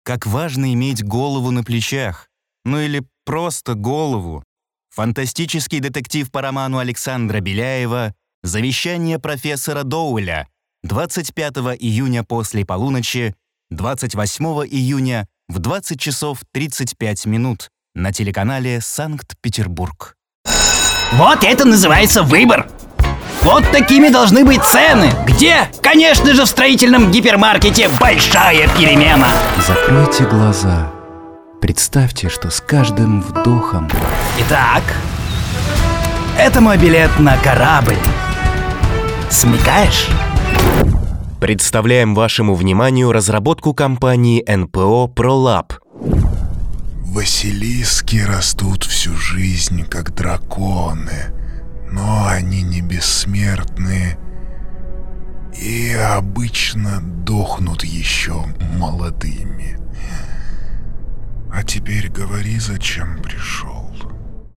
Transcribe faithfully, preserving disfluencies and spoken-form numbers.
как важно иметь голову на плечах. Ну или просто голову. Фантастический детектив по роману Александра Беляева «Завещание профессора Доуэля» двадцать пятого июня после полуночи, двадцать восьмого июня в двадцать часов тридцать пять минут на телеканале «Санкт-Петербург». Вот это называется выбор! Вот такими должны быть цены! Где? Конечно же, в строительном гипермаркете большая перемена! Закройте глаза. Представьте, что с каждым вдохом... Итак, это мой билет на корабль. Смекаешь? Представляем вашему вниманию разработку компании эн пэ о ProLab. Василиски растут всю жизнь, как драконы, но они не бессмертны и обычно дохнут еще молодыми. А теперь говори, зачем пришел.